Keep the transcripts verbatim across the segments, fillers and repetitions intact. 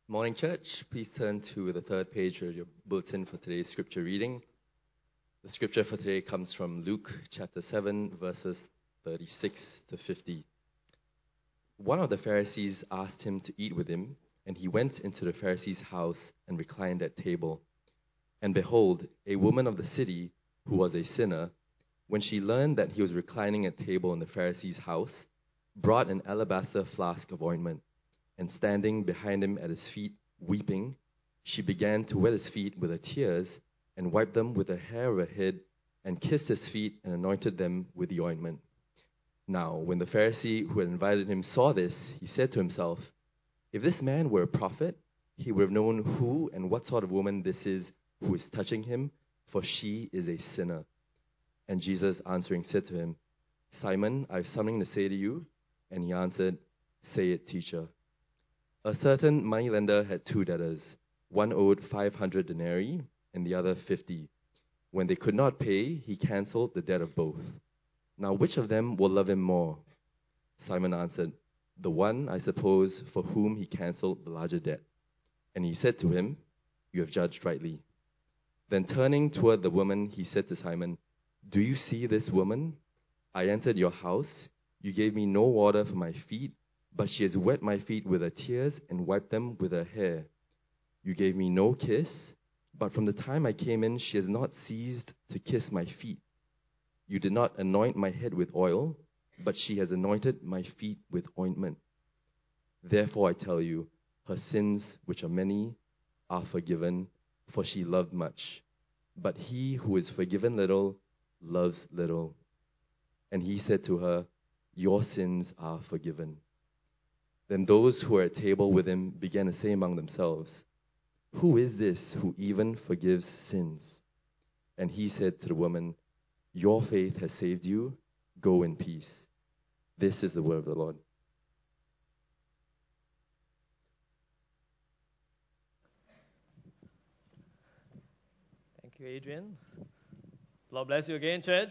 Morning, church. Please turn to the third page of your bulletin for today's scripture reading. The scripture for today comes from Luke chapter seven, verses thirty-six to fifty. One of the Pharisees asked him to eat with him, and he went into the Pharisee's house and reclined at table. And behold, a woman of the city, who was a sinner, when she learned that he was reclining at table in the Pharisee's house, brought an alabaster flask of ointment, and standing behind him at his feet, weeping, she began to wet his feet with her tears, and wiped them with the hair of her head, and kissed his feet, and anointed them with the ointment. Now, when the Pharisee who had invited him saw this, he said to himself, "If this man were a prophet, he would have known who and what sort of woman this is who is touching him, for she is a sinner." And Jesus answering said to him, "Simon, I have something to say to you." And he answered, "Say it, teacher." A certain moneylender had two debtors. One owed five hundred denarii, and the other fifty. When they could not pay, he cancelled the debt of both. Now which of them will love him more? Simon answered, "The one, I suppose, for whom he cancelled the larger debt." And he said to him, "You have judged rightly." Then turning toward the woman, he said to Simon, "Do you see this woman? I entered your house. You gave me no water for my feet, but she has wet my feet with her tears and wiped them with her hair. You gave me no kiss, but from the time I came in, she has not ceased to kiss my feet. You did not anoint my head with oil, but she has anointed my feet with ointment. Therefore I tell you, her sins, which are many, are forgiven, for she loved much. But he who is forgiven little, loves little." And he said to her, "Your sins are forgiven." Then those who were at table with him began to say among themselves, "Who is this who even forgives sins?" And he said to the woman, "Your faith has saved you. Go in peace." This is the word of the Lord. Thank you, Adrian. Lord bless you again, church.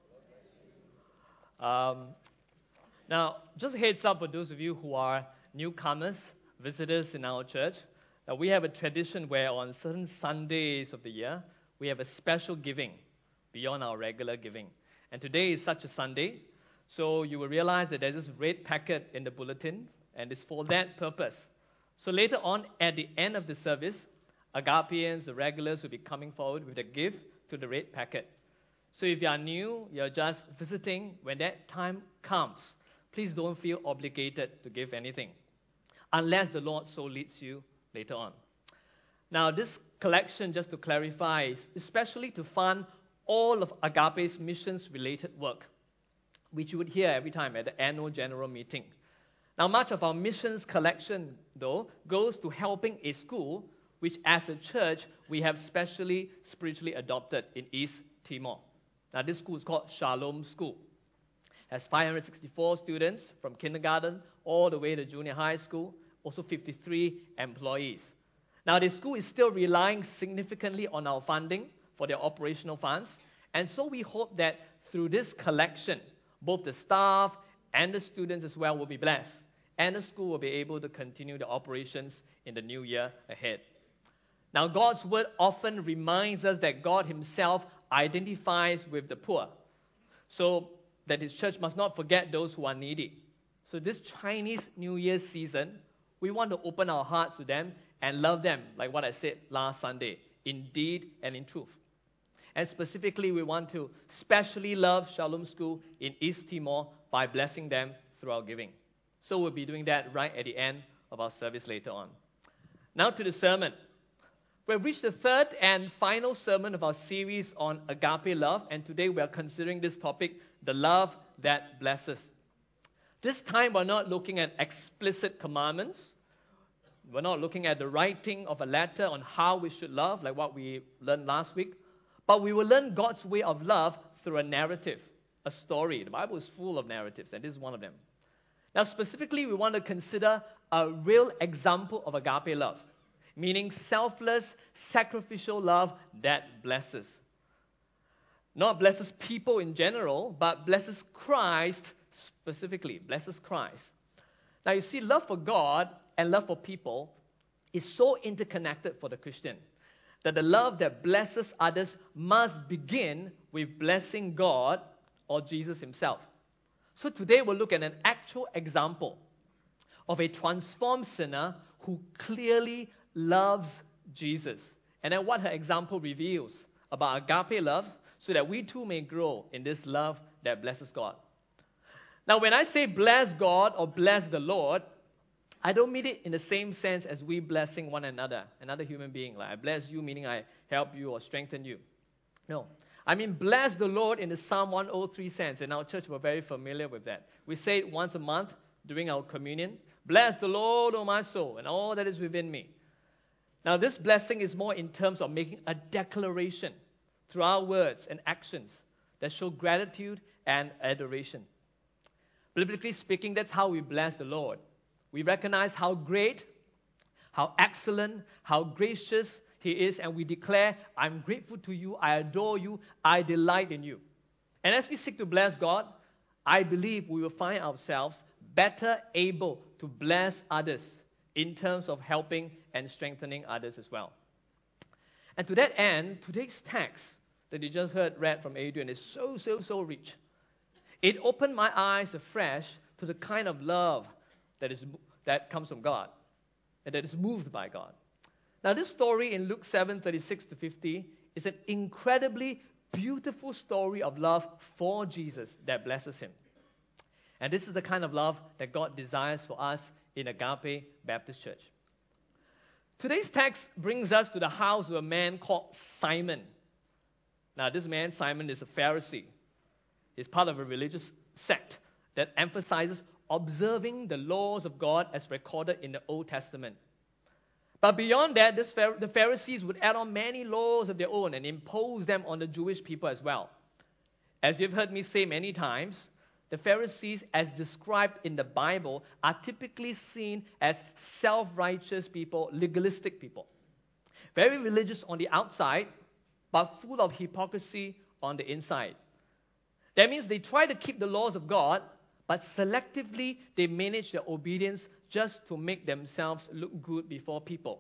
Um, now, just a heads up for those of you who are newcomers, visitors in our church, that we have a tradition where on certain Sundays of the year, we have a special giving beyond our regular giving. And today is such a Sunday, so you will realize that there's this red packet in the bulletin, and it's for that purpose. So later on, at the end of the service, Agapians, the regulars, will be coming forward with a gift to the red packet. So if you are new, you're just visiting, when that time comes, please don't feel obligated to give anything, unless the Lord so leads you later on. Now, this collection, just to clarify, is especially to fund all of Agape's missions-related work, which you would hear every time at the annual general meeting. Now, much of our missions collection, though, goes to helping a school, which as a church, we have specially spiritually adopted in East Timor. Now, this school is called Shalom School. It has five hundred sixty-four students from kindergarten all the way to junior high school, also fifty-three employees. Now, the school is still relying significantly on our funding for their operational funds, and so we hope that through this collection, both the staff and the students as well will be blessed, and the school will be able to continue the operations in the new year ahead. Now, God's word often reminds us that God himself identifies with the poor, so that his church must not forget those who are needy. So this Chinese New Year season, we want to open our hearts to them and love them, like what I said last Sunday, in deed and in truth. And specifically, we want to specially love Shalom School in East Timor by blessing them through our giving. So we'll be doing that right at the end of our service later on. Now to the sermon. We've reached the third and final sermon of our series on agape love, and today we are considering this topic, the love that blesses. This time we're not looking at explicit commandments. We're not looking at the writing of a letter on how we should love, like what we learned last week, but we will learn God's way of love through a narrative, a story. The Bible is full of narratives, and this is one of them. Now, specifically, we want to consider a real example of agape love, meaning selfless, sacrificial love that blesses. Not blesses people in general, but blesses Christ specifically, blesses Christ. Now you see, love for God and love for people is so interconnected for the Christian that the love that blesses others must begin with blessing God or Jesus himself. So today we'll look at an actual example of a transformed sinner who clearly loves Jesus, and then what her example reveals about agape love, so that we too may grow in this love that blesses God. Now, when I say bless God or bless the Lord, I don't mean it in the same sense as we blessing one another, another human being. Like I bless you, meaning I help you or strengthen you. No. I mean bless the Lord in the Psalm one oh three sense. In our church, we're very familiar with that. We say it once a month during our communion. Bless the Lord, O my soul, and all that is within me. Now, this blessing is more in terms of making a declaration through our words and actions that show gratitude and adoration. Biblically speaking, that's how we bless the Lord. We recognize how great, how excellent, how gracious he is, and we declare, I'm grateful to you, I adore you, I delight in you. And as we seek to bless God, I believe we will find ourselves better able to bless others in terms of helping and strengthening others as well. And to that end, today's text that you just heard read from Adrian is so, so, so rich. It opened my eyes afresh to the kind of love that is that comes from God and that is moved by God. Now, this story in Luke seven thirty-six to fifty is an incredibly beautiful story of love for Jesus that blesses him. And this is the kind of love that God desires for us in Agape Baptist Church. Today's text brings us to the house of a man called Simon. Now, this man, Simon, is a Pharisee. He's part of a religious sect that emphasizes observing the laws of God as recorded in the Old Testament. But beyond that, this, the Pharisees would add on many laws of their own and impose them on the Jewish people as well. As you've heard me say many times, the Pharisees, as described in the Bible, are typically seen as self-righteous people, legalistic people. Very religious on the outside, but full of hypocrisy on the inside. That means they try to keep the laws of God, but selectively they manage their obedience just to make themselves look good before people.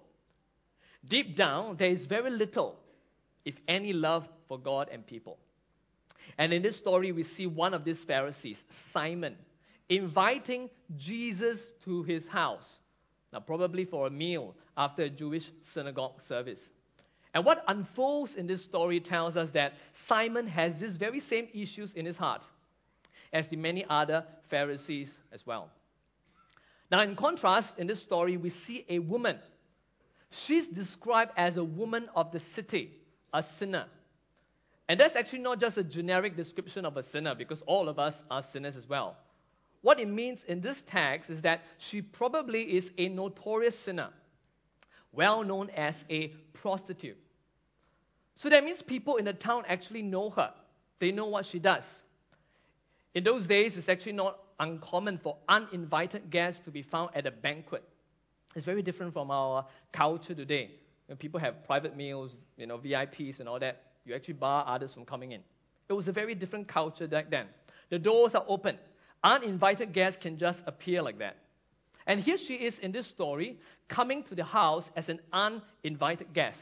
Deep down, there is very little, if any, love for God and people. And in this story, we see one of these Pharisees, Simon, inviting Jesus to his house. Now, probably for a meal after a Jewish synagogue service. And what unfolds in this story tells us that Simon has these very same issues in his heart as the many other Pharisees as well. Now, in contrast, in this story, we see a woman. She's described as a woman of the city, a sinner. And that's actually not just a generic description of a sinner, because all of us are sinners as well. What it means in this text is that she probably is a notorious sinner, well known as a prostitute. So that means people in the town actually know her. They know what she does. In those days, it's actually not uncommon for uninvited guests to be found at a banquet. It's very different from our culture today. When people have private meals, you know, V I Ps and all that, you actually bar others from coming in. It was a very different culture back then. The doors are open. Uninvited guests can just appear like that. And here she is in this story, coming to the house as an uninvited guest.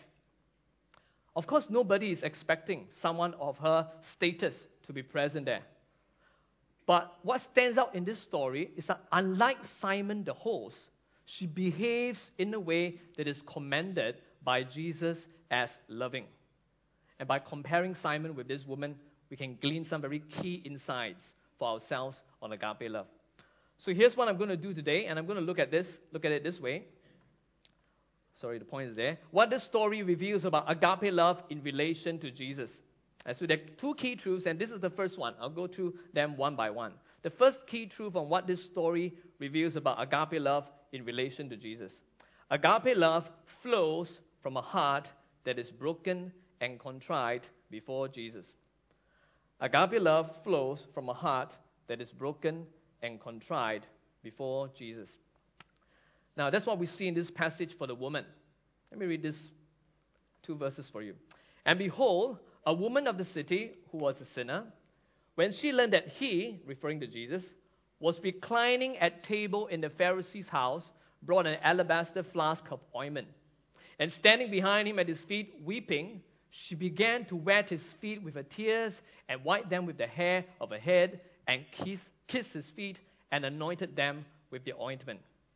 Of course, nobody is expecting someone of her status to be present there. But what stands out in this story is that unlike Simon the host, she behaves in a way that is commended by Jesus as loving. And by comparing Simon with this woman, we can glean some very key insights for ourselves on agape love. So here's what I'm going to do today, and I'm going to look at this, look at it this way. Sorry, the point is there. What this story reveals about agape love in relation to Jesus. And so there are two key truths, and this is the first one. I'll go through them one by one. The first key truth on what this story reveals about agape love in relation to Jesus. Agape love flows from a heart that is broken and contrite before Jesus. Agape love flows from a heart that is broken and contrite before Jesus. Now, that's what we see in this passage for the woman. Let me read these two verses for you. And behold, a woman of the city who was a sinner, when she learned that he, referring to Jesus, was reclining at table in the Pharisee's house, brought an alabaster flask of ointment. And standing behind him at his feet, weeping, she began to wet his feet with her tears and wipe them with the hair of her head and kiss, kiss his feet and anointed them with the ointment.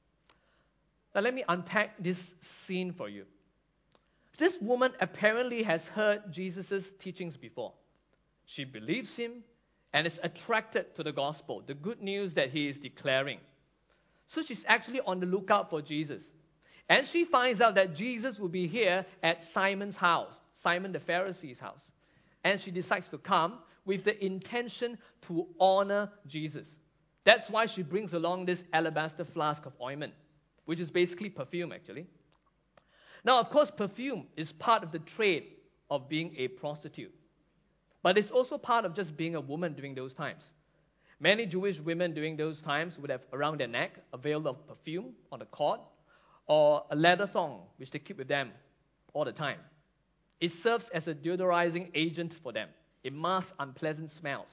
Now let me unpack this scene for you. This woman apparently has heard Jesus' teachings before. She believes him and is attracted to the gospel, the good news that he is declaring. So she's actually on the lookout for Jesus. And she finds out that Jesus will be here at Simon's house, Simon the Pharisee's house. And she decides to come with the intention to honor Jesus. That's why she brings along this alabaster flask of ointment, which is basically perfume, actually. Now, of course, perfume is part of the trade of being a prostitute. But it's also part of just being a woman during those times. Many Jewish women during those times would have around their neck a veil of perfume on the cord or a leather thong, which they keep with them all the time. It serves as a deodorizing agent for them. It masks unpleasant smells.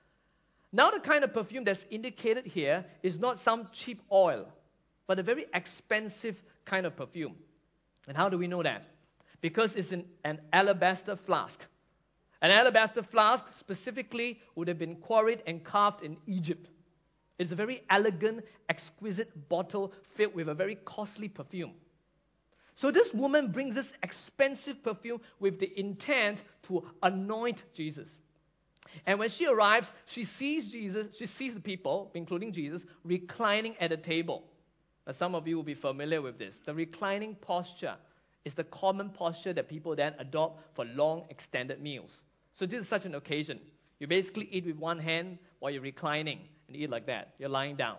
Now, the kind of perfume that's indicated here is not some cheap oil, but a very expensive kind of perfume. And how do we know that? Because it's in an alabaster flask. An alabaster flask specifically would have been quarried and carved in Egypt. It's a very elegant, exquisite bottle filled with a very costly perfume. So this woman brings this expensive perfume with the intent to anoint Jesus. And when she arrives, she sees Jesus, she sees the people, including Jesus, reclining at a table. Now, some of you will be familiar with this. The reclining posture is the common posture that people then adopt for long, extended meals. So this is such an occasion. You basically eat with one hand while you're reclining and eat like that. You're lying down.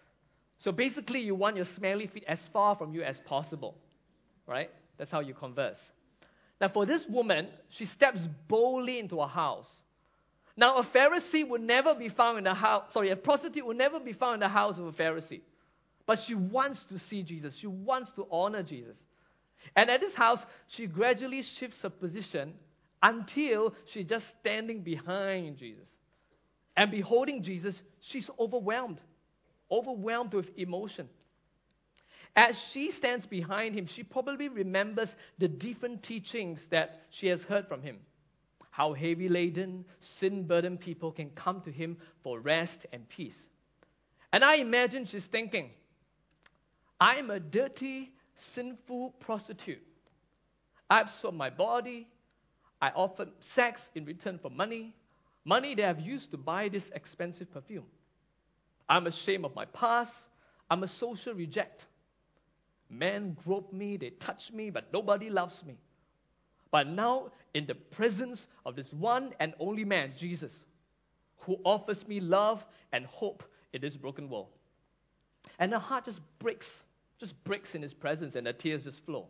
So basically, you want your smelly feet as far from you as possible, right? That's how you converse. Now, for this woman, she steps boldly into a house. Now, a Pharisee would never be found in the house, sorry, a prostitute would never be found in the house of a Pharisee. But she wants to see Jesus. She wants to honor Jesus. And at this house, she gradually shifts her position until she's just standing behind Jesus. And beholding Jesus, she's overwhelmed, overwhelmed with emotion. As she stands behind him, she probably remembers the different teachings that she has heard from him. How heavy-laden, sin-burdened people can come to him for rest and peace. And I imagine she's thinking, I'm a dirty, sinful prostitute. I've sold my body. I offered sex in return for money. Money that I've used to buy this expensive perfume. I'm ashamed of my past. I'm a social reject. Men grope me, they touch me, but nobody loves me. But now, in the presence of this one and only man, Jesus, who offers me love and hope in this broken world. And her heart just breaks, just breaks in his presence, and the tears just flow.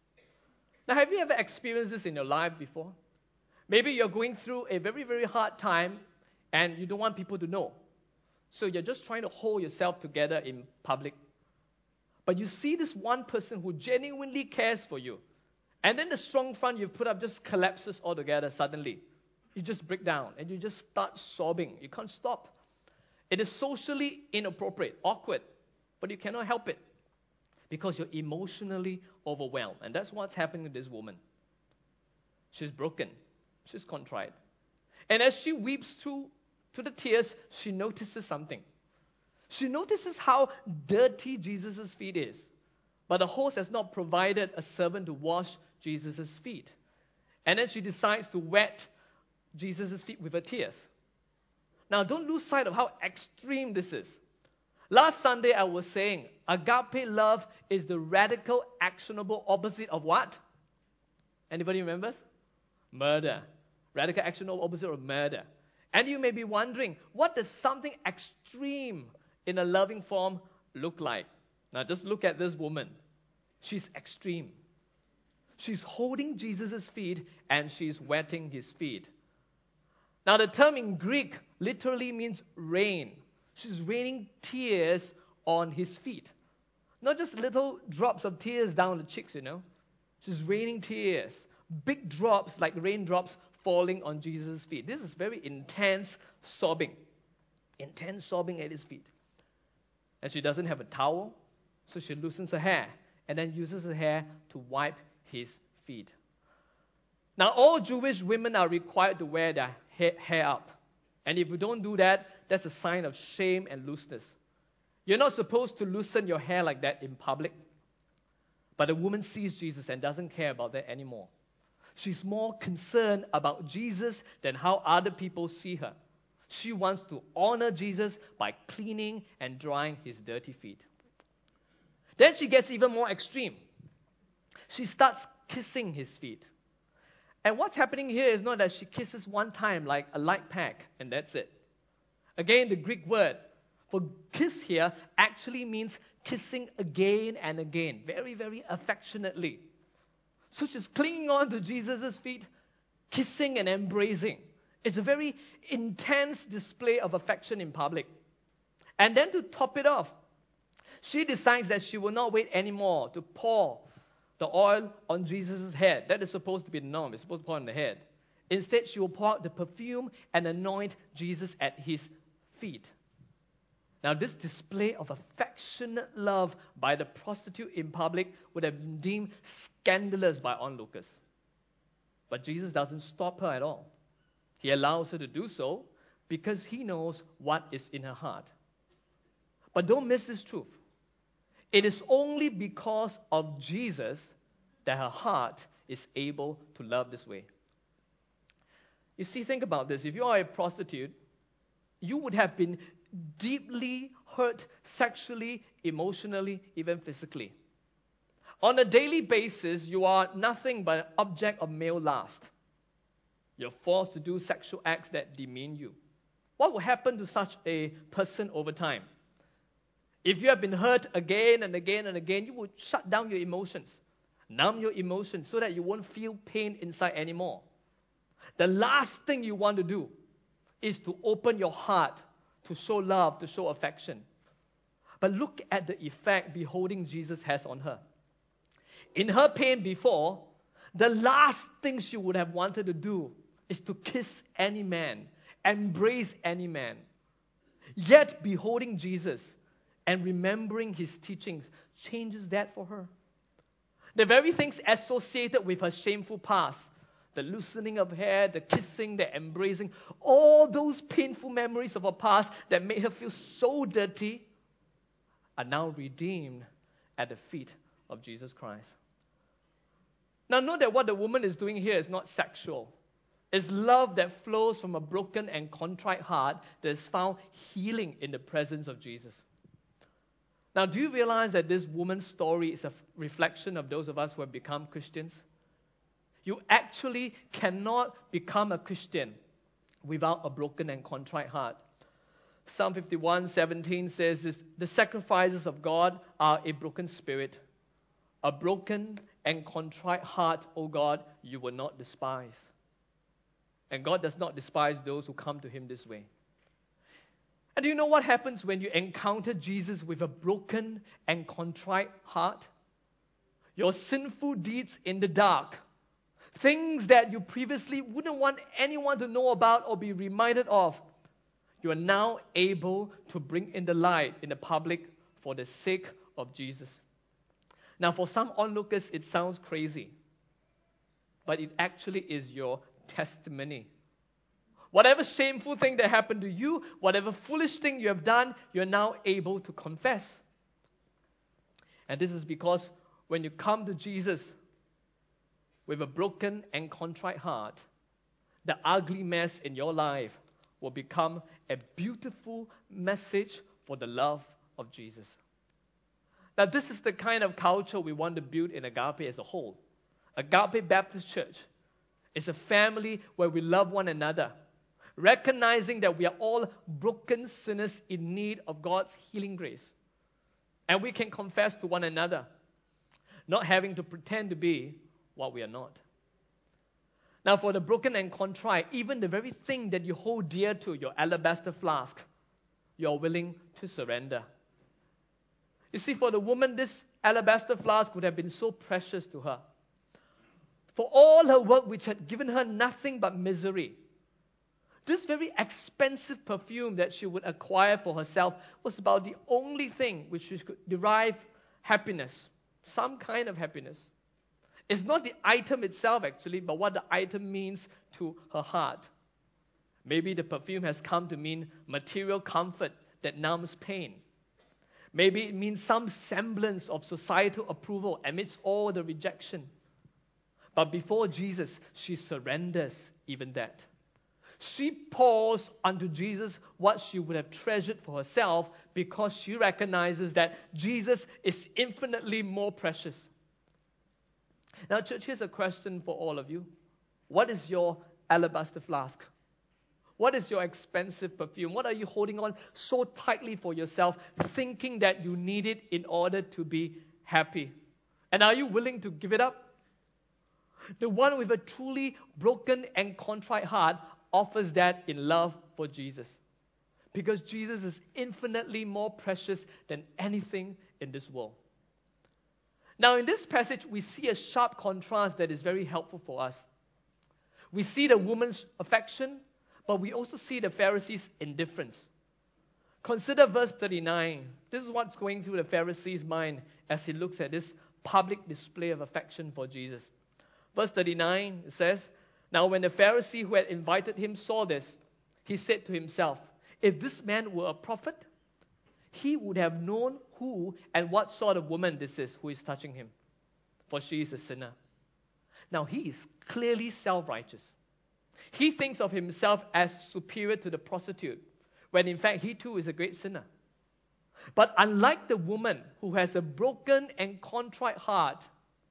Now, have you ever experienced this in your life before? Maybe you're going through a very, very hard time, and you don't want people to know. So you're just trying to hold yourself together in public. But you see this one person who genuinely cares for you. And then the strong front you've put up just collapses altogether suddenly. You just break down and you just start sobbing. You can't stop. It is socially inappropriate, awkward, but you cannot help it because you're emotionally overwhelmed. And that's what's happening to this woman. She's broken. She's contrite. And as she weeps through to the tears, she notices something. She notices how dirty Jesus' feet is. But the host has not provided a servant to wash Jesus' feet. And then she decides to wet Jesus' feet with her tears. Now, don't lose sight of how extreme this is. Last Sunday, I was saying, agape love is the radical, actionable opposite of what? Anybody remembers? Murder. Radical, actionable opposite of murder. And you may be wondering, what does something extreme in a loving form look like? Now, just look at this woman. She's extreme. She's holding Jesus' feet and she's wetting his feet. Now, the term in Greek literally means rain. She's raining tears on his feet. Not just little drops of tears down the cheeks, you know. She's raining tears. Big drops like raindrops falling on Jesus' feet. This is very intense sobbing. Intense sobbing at his feet. And she doesn't have a towel, So she loosens her hair and then uses her hair to wipe his feet. Now, all Jewish women are required to wear their ha- hair up. And if you don't do that, that's a sign of shame and looseness. You're not supposed to loosen your hair like that in public. But the woman sees Jesus and doesn't care about that anymore. She's more concerned about Jesus than how other people see her. She wants to honor Jesus by cleaning and drying his dirty feet. Then she gets even more extreme. She starts kissing his feet. And what's happening here is not that she kisses one time like a light peck and that's it. Again, the Greek word for kiss here actually means kissing again and again, very, very affectionately. So she's clinging on to Jesus' feet, kissing and embracing. It's a very intense display of affection in public. And then to top it off, she decides that she will not wait anymore to pour the oil on Jesus' head. That is supposed to be the norm. It's supposed to pour on the head. Instead, she will pour out the perfume and anoint Jesus at his feet. Now, this display of affectionate love by the prostitute in public would have been deemed scandalous by onlookers. But Jesus doesn't stop her at all. He allows her to do so because he knows what is in her heart. But don't miss this truth. It is only because of Jesus that her heart is able to love this way. You see, think about this. If you are a prostitute, you would have been deeply hurt sexually, emotionally, even physically. On a daily basis, you are nothing but an object of male lust. You're forced to do sexual acts that demean you. What will happen to such a person over time? If you have been hurt again and again and again, you will shut down your emotions, numb your emotions so that you won't feel pain inside anymore. The last thing you want to do is to open your heart to show love, to show affection. But look at the effect beholding Jesus has on her. In her pain before, the last thing she would have wanted to do is to kiss any man, embrace any man. Yet beholding Jesus and remembering his teachings changes that for her. The very things associated with her shameful past, the loosening of hair, the kissing, the embracing, all those painful memories of her past that made her feel so dirty are now redeemed at the feet of Jesus Christ. Now note that what the woman is doing here is not sexual. It's love that flows from a broken and contrite heart that is found healing in the presence of Jesus. Now, do you realize that this woman's story is a reflection of those of us who have become Christians? You actually cannot become a Christian without a broken and contrite heart. Psalm fifty-one seventeen says this, the sacrifices of God are a broken spirit. A broken and contrite heart, O God, you will not despise. And God does not despise those who come to him this way. And do you know what happens when you encounter Jesus with a broken and contrite heart? Your sinful deeds in the dark, things that you previously wouldn't want anyone to know about or be reminded of, you are now able to bring in the light in the public for the sake of Jesus. Now, for some onlookers, it sounds crazy, but it actually is your testimony. Whatever shameful thing that happened to you, whatever foolish thing you have done, you're now able to confess. And this is because when you come to Jesus with a broken and contrite heart, the ugly mess in your life will become a beautiful message for the love of Jesus. Now, this is the kind of culture we want to build in Agape as a whole. Agape Baptist Church is a family where we love one another, recognizing that we are all broken sinners in need of God's healing grace. And we can confess to one another, not having to pretend to be what we are not. Now, for the broken and contrite, even the very thing that you hold dear to, your alabaster flask, you are willing to surrender. You see, for the woman, this alabaster flask would have been so precious to her. For all her work, which had given her nothing but misery, this very expensive perfume that she would acquire for herself was about the only thing which she could derive happiness, some kind of happiness. It's not the item itself actually, but what the item means to her heart. Maybe the perfume has come to mean material comfort that numbs pain. Maybe it means some semblance of societal approval amidst all the rejection. But before Jesus, she surrenders even that. She pours unto Jesus what she would have treasured for herself because she recognizes that Jesus is infinitely more precious. Now, church, here's a question for all of you. What is your alabaster flask? What is your expensive perfume? What are you holding on so tightly for yourself, thinking that you need it in order to be happy? And are you willing to give it up? The one with a truly broken and contrite heart offers that in love for Jesus. Because Jesus is infinitely more precious than anything in this world. Now, in this passage, we see a sharp contrast that is very helpful for us. We see the woman's affection, but we also see the Pharisees' indifference. Consider verse thirty-nine. This is what's going through the Pharisee's mind as he looks at this public display of affection for Jesus. Verse thirty-nine, it says, "Now when the Pharisee who had invited him saw this, he said to himself, 'If this man were a prophet, he would have known who and what sort of woman this is who is touching him, for she is a sinner.'" Now he is clearly self-righteous. He thinks of himself as superior to the prostitute, when in fact he too is a great sinner. But unlike the woman who has a broken and contrite heart,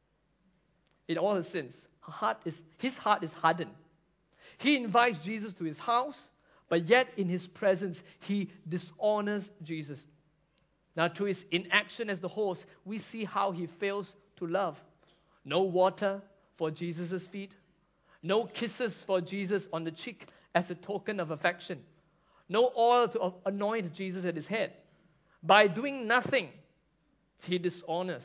in all her sins, her heart is, his heart is hardened. He invites Jesus to his house, but yet in his presence, he dishonors Jesus. Now, through his inaction as the host, we see how he fails to love. No water for Jesus' feet. No kisses for Jesus on the cheek as a token of affection. No oil to anoint Jesus at his head. By doing nothing, he dishonors.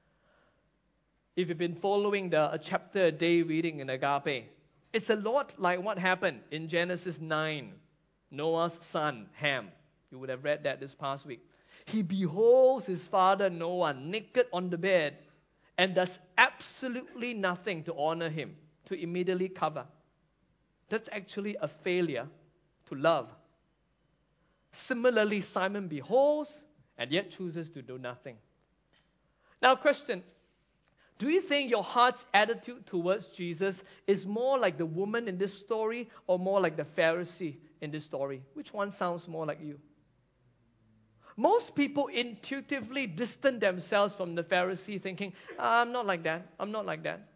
If you've been following the a chapter a day reading in Agape, it's a lot like what happened in Genesis nine. Noah's son, Ham. You would have read that this past week. He beholds his father Noah naked on the bed and does absolutely nothing to honor him, to immediately cover. That's actually a failure to love. Similarly, Simon beholds and yet chooses to do nothing. Now, question. Do you think your heart's attitude towards Jesus is more like the woman in this story or more like the Pharisee in this story? Which one sounds more like you? Most people intuitively distance themselves from the Pharisee thinking, I'm not like that, I'm not like that.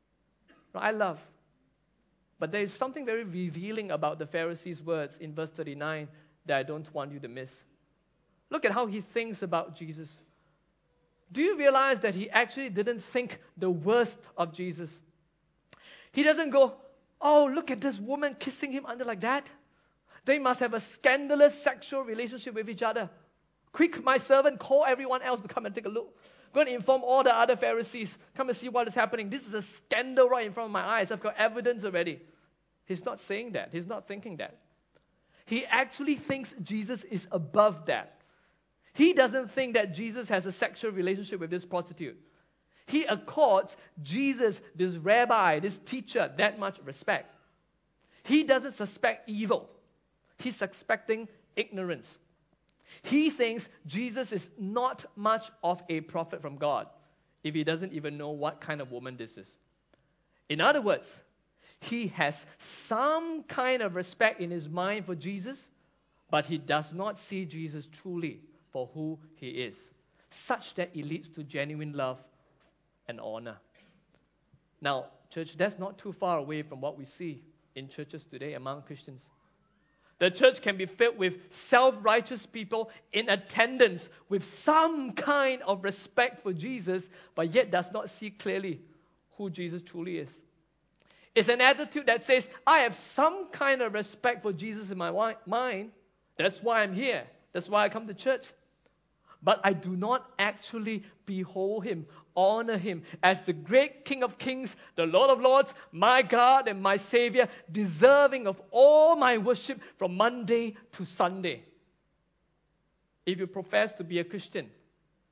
I love. But there is something very revealing about the Pharisee's words in verse thirty-nine that I don't want you to miss. Look at how he thinks about Jesus. Do you realize that he actually didn't think the worst of Jesus? He doesn't go, oh, look at this woman kissing him under like that. They must have a scandalous sexual relationship with each other. Quick, my servant, call everyone else to come and take a look. Go and inform all the other Pharisees. Come and see what is happening. This is a scandal right in front of my eyes. I've got evidence already. He's not saying that. He's not thinking that. He actually thinks Jesus is above that. He doesn't think that Jesus has a sexual relationship with this prostitute. He accords Jesus, this rabbi, this teacher, that much respect. He doesn't suspect evil. He's suspecting ignorance. He thinks Jesus is not much of a prophet from God if he doesn't even know what kind of woman this is. In other words, he has some kind of respect in his mind for Jesus, but he does not see Jesus truly for who he is, such that it leads to genuine love and honor. Now, church, that's not too far away from what we see in churches today among Christians. The church can be filled with self-righteous people in attendance with some kind of respect for Jesus, but yet does not see clearly who Jesus truly is. It's an attitude that says, I have some kind of respect for Jesus in my mind. That's why I'm here. That's why I come to church. But I do not actually behold him, honor him as the great King of Kings, the Lord of Lords, my God and my Savior, deserving of all my worship from Monday to Sunday. If you profess to be a Christian,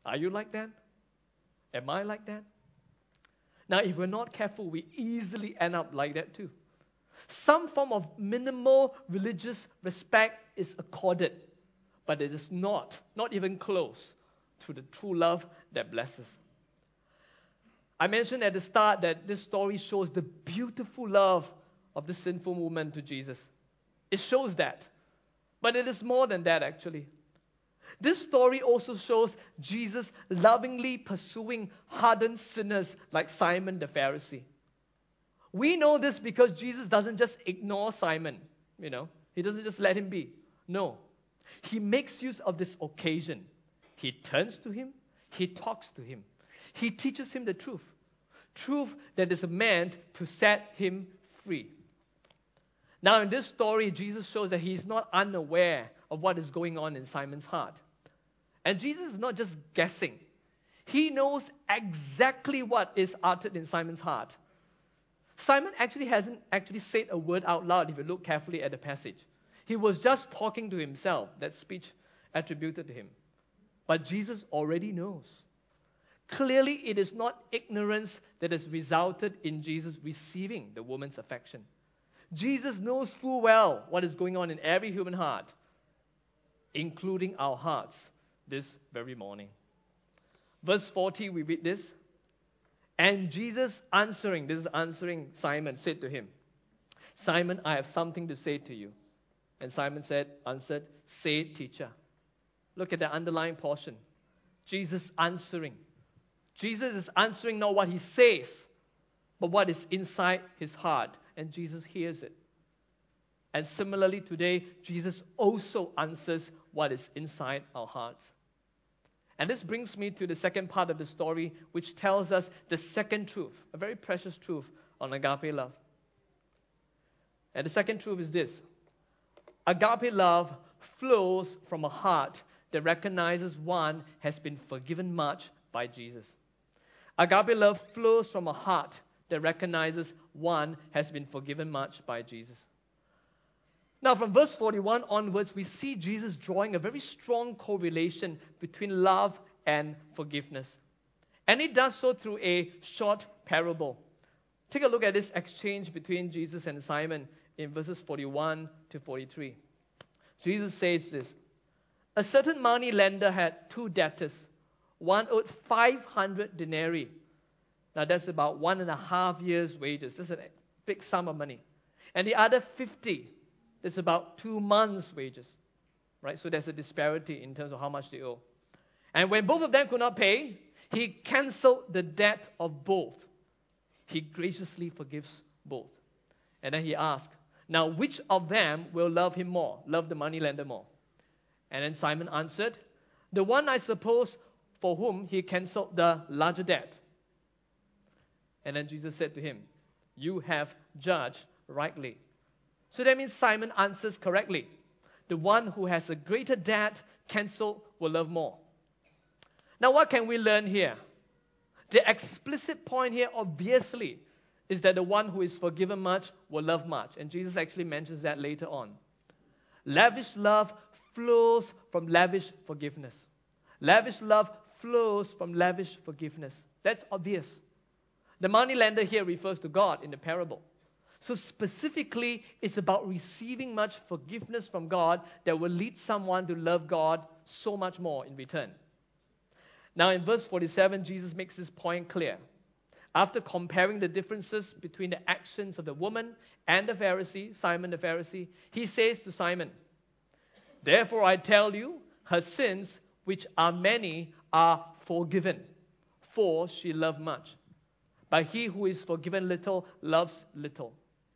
Are you like that? Am I like that? Now, if we're not careful, we easily end up like that too. Some form of minimal religious respect is accorded, but it is not, not even close to the true love that blesses. I mentioned at the start that this story shows the beautiful love of the sinful woman to Jesus. It shows that. But it is more than that, actually. This story also shows Jesus lovingly pursuing hardened sinners like Simon the Pharisee. We know this because Jesus doesn't just ignore Simon, you know. He doesn't just let him be. No. He makes use of this occasion. He turns to him. He talks to him. He teaches him the truth. Truth that is meant to set him free. Now, in this story, Jesus shows that he is not unaware of what is going on in Simon's heart. And Jesus is not just guessing. He knows exactly what is uttered in Simon's heart. Simon actually hasn't actually said a word out loud if you look carefully at the passage. He was just talking to himself, that speech attributed to him. But Jesus already knows. Clearly, it is not ignorance that has resulted in Jesus receiving the woman's affection. Jesus knows full well what is going on in every human heart, including our hearts this very morning. Verse forty, we read this. And Jesus answering, this is answering Simon, said to him, Simon, I have something to say to you. And Simon said, answered, say it, teacher. Look at the underlying portion. Jesus answering. Jesus is answering not what he says, but what is inside his heart. And Jesus hears it. And similarly today, Jesus also answers what is inside our hearts. And this brings me to the second part of the story, which tells us the second truth, a very precious truth on agape love. And the second truth is this. Agape love flows from a heart that recognizes one has been forgiven much by Jesus. Agape love flows from a heart that recognizes one has been forgiven much by Jesus. Now, from verse forty-one onwards, we see Jesus drawing a very strong correlation between love and forgiveness. And he does so through a short parable. Take a look at this exchange between Jesus and Simon in verses forty-one to forty-three. Jesus says this, a certain money lender had two debtors. One owed five hundred denarii. Now, that's about one and a half years' wages. That's a big sum of money. And the other fifty. It's about two months' wages, right? So there's a disparity in terms of how much they owe. And when both of them could not pay, he canceled the debt of both. He graciously forgives both. And then he asked, now which of them will love him more, love the moneylender more? And then Simon answered, the one, I suppose, for whom he canceled the larger debt. And then Jesus said to him, you have judged rightly. So that means Simon answers correctly. The one who has a greater debt cancelled will love more. Now, what can we learn here? The explicit point here, obviously, is that the one who is forgiven much will love much. And Jesus actually mentions that later on. Lavish love flows from lavish forgiveness. Lavish love flows from lavish forgiveness. That's obvious. The moneylender here refers to God in the parable. So specifically, it's about receiving much forgiveness from God that will lead someone to love God so much more in return. Now in verse forty-seven, Jesus makes this point clear. After comparing the differences between the actions of the woman and the Pharisee, Simon the Pharisee, he says to Simon, therefore I tell you, her sins, which are many, are forgiven, for she loved much. But he who is forgiven little loves little.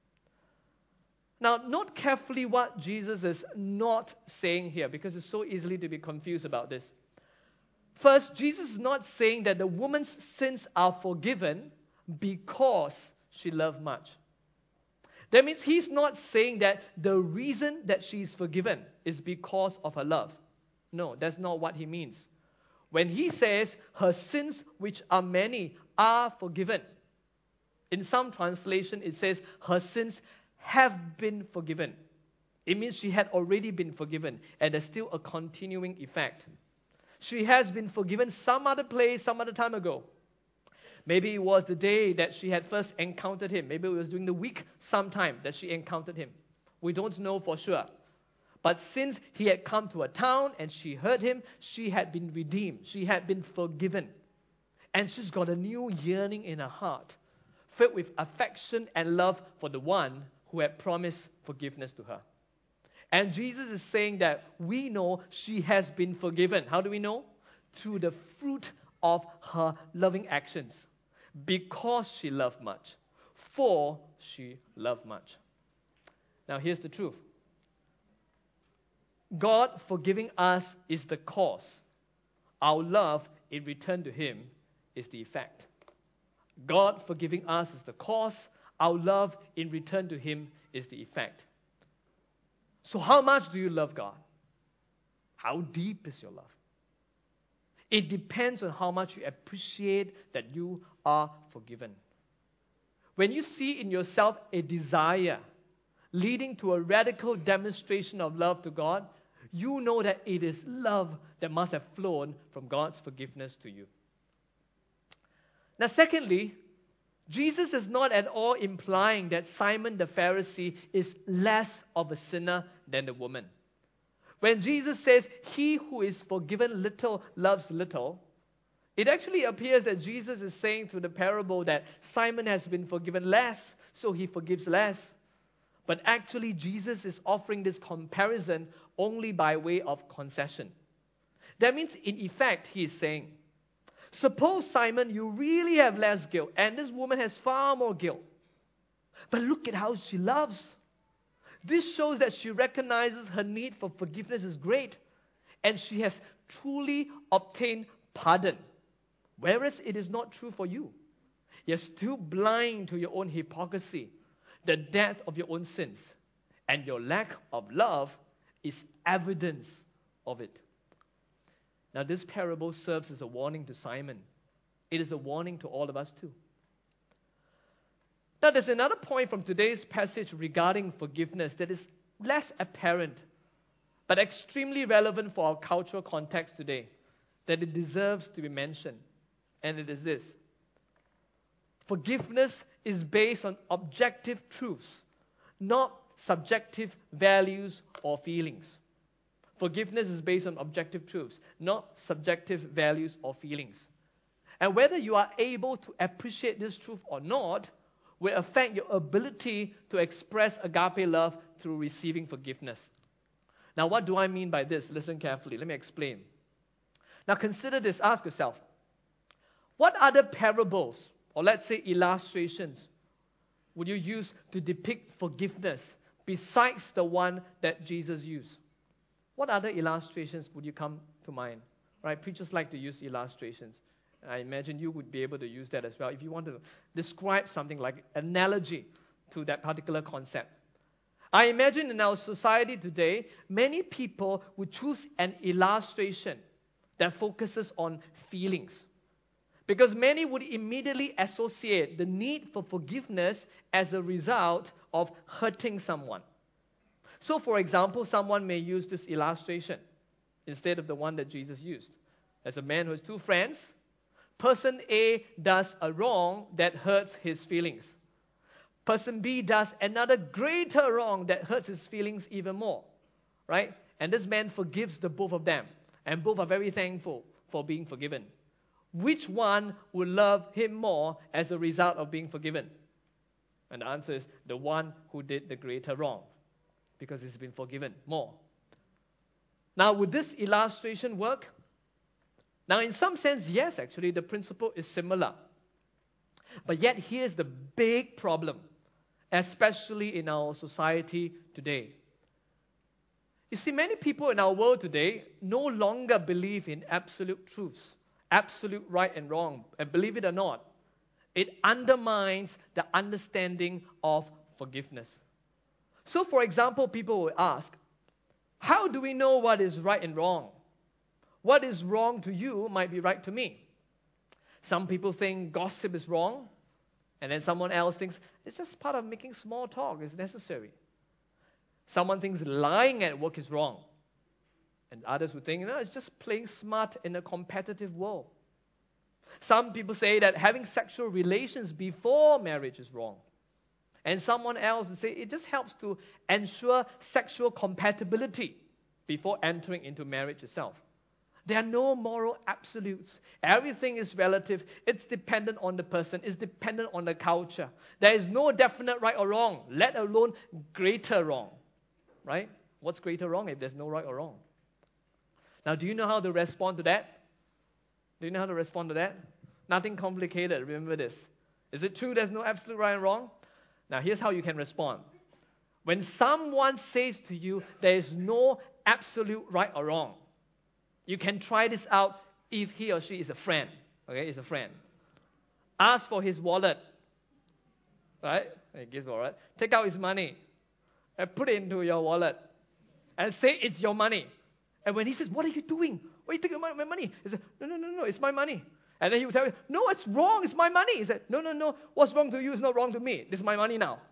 Now, note carefully what Jesus is not saying here, because it's so easily to be confused about this. First, Jesus is not saying that the woman's sins are forgiven because she loved much. That means he's not saying that the reason that she is forgiven is because of her love. No, that's not what he means. When he says her sins, which are many, are forgiven. In some translation, it says her sins have been forgiven. It means she had already been forgiven, and there's still a continuing effect. She has been forgiven some other place, some other time ago. Maybe it was the day that she had first encountered him. Maybe it was during the week sometime that she encountered him. We don't know for sure. But since he had come to a town and she heard him, she had been redeemed. She had been forgiven. And she's got a new yearning in her heart, filled with affection and love for the one who had promised forgiveness to her. And Jesus is saying that we know she has been forgiven. How do we know? Through the fruit of her loving actions. Because she loved much. For she loved much. Now here's the truth. God forgiving us is the cause. Our love in return to Him is the effect. God forgiving us is the cause. Our love in return to Him is the effect. So how much do you love God? How deep is your love? It depends on how much you appreciate that you are forgiven. When you see in yourself a desire leading to a radical demonstration of love to God, you know that it is love that must have flown from God's forgiveness to you. Now, secondly, Jesus is not at all implying that Simon the Pharisee is less of a sinner than the woman. When Jesus says, he who is forgiven little loves little, it actually appears that Jesus is saying through the parable that Simon has been forgiven less, so he forgives less. But actually, Jesus is offering this comparison only by way of concession. That means, in effect, he is saying, suppose, Simon, you really have less guilt, and this woman has far more guilt. But look at how she loves. This shows that she recognizes her need for forgiveness is great, and she has truly obtained pardon. Whereas it is not true for you. You're still blind to your own hypocrisy, the depth of your own sins, and your lack of love is evidence of it. Now, this parable serves as a warning to Simon. It is a warning to all of us too. Now, there's another point from today's passage regarding forgiveness that is less apparent, but extremely relevant for our cultural context today, that it deserves to be mentioned. And it is this. Forgiveness is based on objective truths, not subjective values or feelings. Forgiveness is based on objective truths, not subjective values or feelings. And whether you are able to appreciate this truth or not will affect your ability to express agape love through receiving forgiveness. Now, what do I mean by this? Listen carefully. Let me explain. Now, consider this. Ask yourself, what other parables, or let's say illustrations, would you use to depict forgiveness besides the one that Jesus used? What other illustrations would you come to mind? Right? Preachers like to use illustrations. I imagine you would be able to use that as well if you want to describe something like analogy to that particular concept. I imagine in our society today, many people would choose an illustration that focuses on feelings. Because many would immediately associate the need for forgiveness as a result of hurting someone. So, for example, someone may use this illustration instead of the one that Jesus used. As a man who has two friends, person A does a wrong that hurts his feelings. Person B does another greater wrong that hurts his feelings even more. Right? And this man forgives the both of them. And both are very thankful for being forgiven. Which one will love him more as a result of being forgiven? And the answer is the one who did the greater wrong, because he's been forgiven more. Now, would this illustration work? Now, in some sense, yes, actually, the principle is similar. But yet, here's the big problem, especially in our society today. You see, many people in our world today no longer believe in absolute truths, absolute right and wrong. And believe it or not, it undermines the understanding of forgiveness. So, for example, people will ask, how do we know what is right and wrong? What is wrong to you might be right to me. Some people think gossip is wrong, and then someone else thinks it's just part of making small talk, it's necessary. Someone thinks lying at work is wrong. And others would think, you know, it's just playing smart in a competitive world. Some people say that having sexual relations before marriage is wrong. And someone else would say it just helps to ensure sexual compatibility before entering into marriage itself. There are no moral absolutes. Everything is relative. It's dependent on the person. It's dependent on the culture. There is no definite right or wrong, let alone greater wrong. Right? What's greater wrong if there's no right or wrong? Now, do you know how to respond to that? Do you know how to respond to that? Nothing complicated. Remember this. Is it true there's no absolute right and wrong? Now, here's how you can respond. When someone says to you there is no absolute right or wrong, you can try this out if he or she is a friend. Okay, is a friend. Ask for his wallet. Right? He gives wallet. Take out his money and put it into your wallet and say it's your money. And when he says, what are you doing? Why are you taking my money? He says, no, no, no, no, it's my money. And then he will tell you, no, it's wrong, it's my money. He said, no, no, no, what's wrong to you is not wrong to me. This is my money now.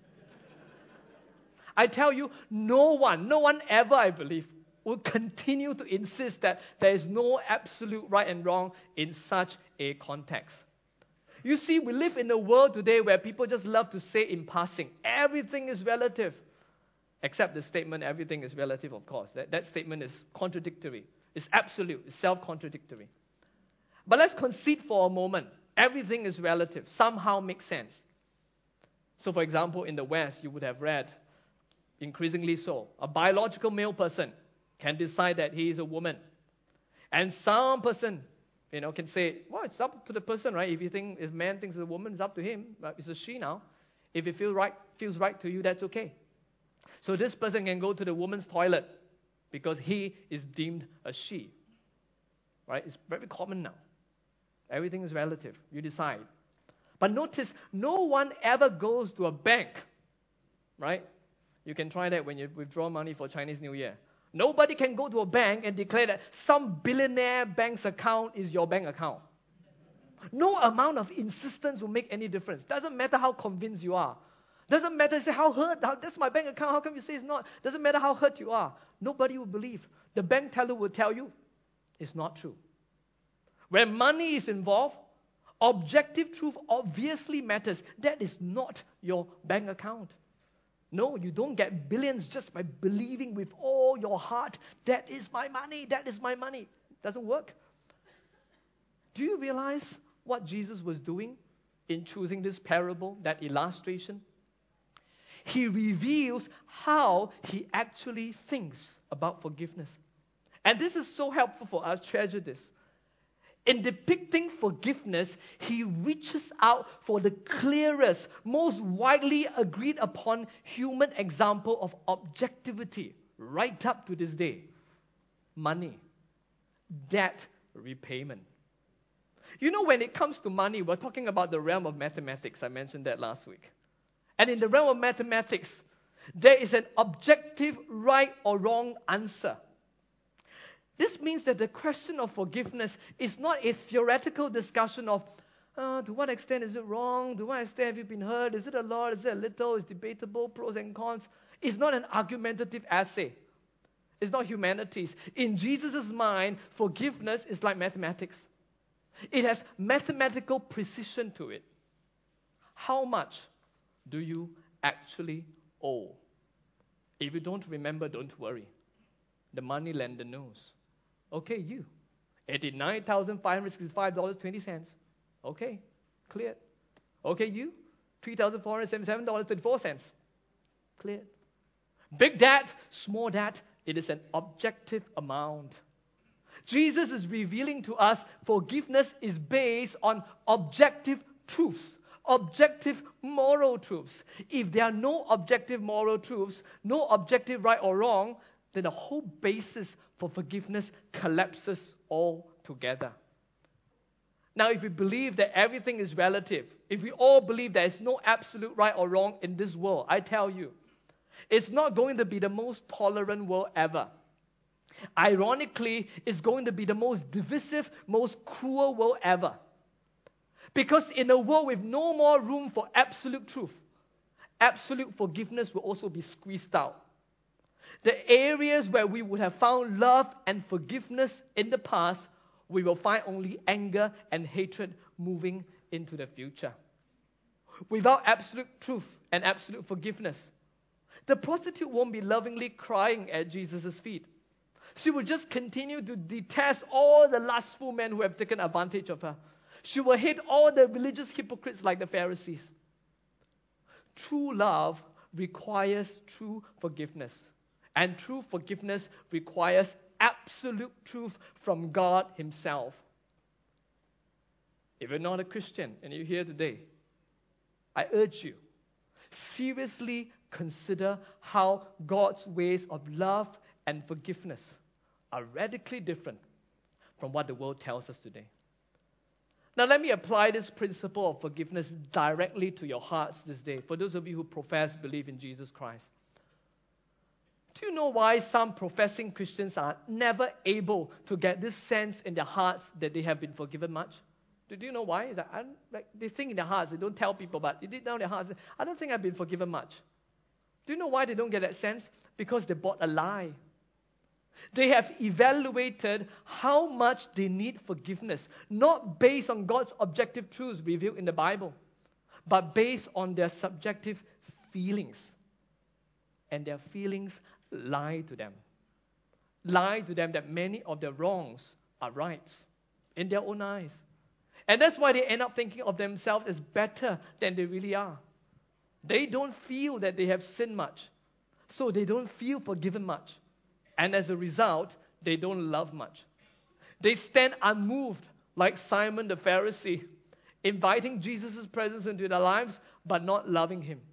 I tell you, no one, no one ever, I believe, will continue to insist that there is no absolute right and wrong in such a context. You see, we live in a world today where people just love to say in passing, everything is relative. Except the statement, everything is relative, of course. That, that statement is contradictory. It's absolute. It's self-contradictory. But let's concede for a moment. Everything is relative. Somehow makes sense. So, for example, in the West, you would have read, increasingly so, a biological male person can decide that he is a woman. And some person, you know, can say, well, it's up to the person, right? If you think, if man thinks it's a woman, it's up to him. But it's a she now. If it feels right, feels right to you, that's okay. So this person can go to the woman's toilet because he is deemed a she. Right? It's very common now. Everything is relative. You decide. But notice, no one ever goes to a bank. Right? You can try that when you withdraw money for Chinese New Year. Nobody can go to a bank and declare that some billionaire bank's account is your bank account. No amount of insistence will make any difference. Doesn't matter how convinced you are. Doesn't matter, say, how hurt, how, that's my bank account, how come you say it's not? Doesn't matter how hurt you are. Nobody will believe. The bank teller will tell you it's not true. When money is involved, objective truth obviously matters. That is not your bank account. No, you don't get billions just by believing with all your heart, that is my money, that is my money. It doesn't work. Do you realize what Jesus was doing in choosing this parable, that illustration? He reveals how he actually thinks about forgiveness. And this is so helpful for us. Treasure this. In depicting forgiveness, he reaches out for the clearest, most widely agreed upon human example of objectivity right up to this day. Money. Debt repayment. You know, when it comes to money, we're talking about the realm of mathematics. I mentioned that last week. And in the realm of mathematics, there is an objective right or wrong answer. This means that the question of forgiveness is not a theoretical discussion of, uh, to what extent is it wrong? To what extent have you been hurt? Is it a lot? Is it a little? It's debatable, pros and cons. It's not an argumentative essay. It's not humanities. In Jesus' mind, forgiveness is like mathematics. It has mathematical precision to it. How much do you actually owe? If you don't remember, don't worry. The money lender knows. Okay, you. eighty-nine thousand five hundred sixty-five dollars and twenty cents. Okay, cleared. Okay, you. three thousand four hundred seventy-seven dollars and thirty-four cents. Cleared. Big debt, small debt, it is an objective amount. Jesus is revealing to us forgiveness is based on objective truths. Objective moral truths. If there are no objective moral truths, no objective right or wrong, then the whole basis for forgiveness collapses altogether. Now, if we believe that everything is relative, if we all believe there is no absolute right or wrong in this world, I tell you, it's not going to be the most tolerant world ever. Ironically, it's going to be the most divisive, most cruel world ever. Because in a world with no more room for absolute truth, absolute forgiveness will also be squeezed out. The areas where we would have found love and forgiveness in the past, we will find only anger and hatred moving into the future. Without absolute truth and absolute forgiveness, the prostitute won't be lovingly crying at Jesus' feet. She will just continue to detest all the lustful men who have taken advantage of her. She will hate all the religious hypocrites like the Pharisees. True love requires true forgiveness. And true forgiveness requires absolute truth from God Himself. If you're not a Christian and you're here today, I urge you, seriously consider how God's ways of love and forgiveness are radically different from what the world tells us today. Now, let me apply this principle of forgiveness directly to your hearts this day, for those of you who profess belief in Jesus Christ. Do you know why some professing Christians are never able to get this sense in their hearts that they have been forgiven much? Do you know why? It's like, I, like, they think in their hearts, they don't tell people, but deep down in their hearts, I don't think I've been forgiven much. Do you know why they don't get that sense? Because they bought a lie. They have evaluated how much they need forgiveness, not based on God's objective truths revealed in the Bible, but based on their subjective feelings. And their feelings lie to them. Lie to them that many of their wrongs are rights in their own eyes. And that's why they end up thinking of themselves as better than they really are. They don't feel that they have sinned much, so they don't feel forgiven much. And as a result, they don't love much. They stand unmoved like Simon the Pharisee, inviting Jesus' presence into their lives, but not loving Him.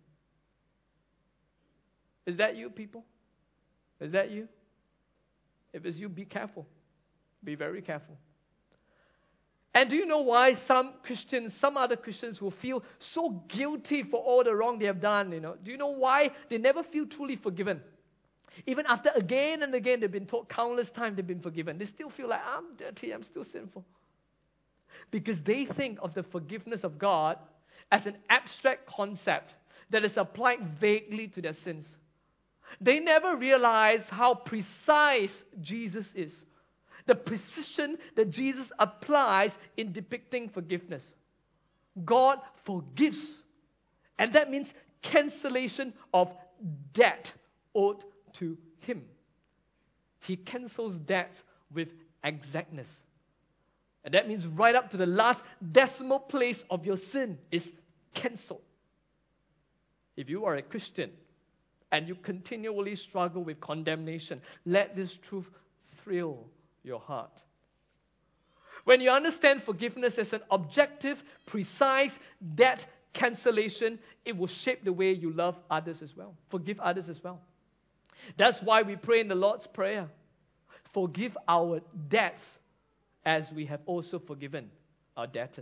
Is that you, people? Is that you? If it's you, be careful. Be very careful. And do you know why some Christians, some other Christians will feel so guilty for all the wrong they have done? You know, do you know why they never feel truly forgiven? Even after again and again they've been told countless times they've been forgiven, they still feel like, I'm dirty, I'm still sinful. Because they think of the forgiveness of God as an abstract concept that is applied vaguely to their sins. They never realize how precise Jesus is. The precision that Jesus applies in depicting forgiveness. God forgives. And that means cancellation of debt owed to Him. He cancels debt with exactness. And that means right up to the last decimal place of your sin is cancelled. If you are a Christian and you continually struggle with condemnation, let this truth thrill your heart. When you understand forgiveness as an objective, precise debt cancellation, it will shape the way you love others as well. Forgive others as well. That's why we pray in the Lord's Prayer. Forgive our debts as we have also forgiven our debtors.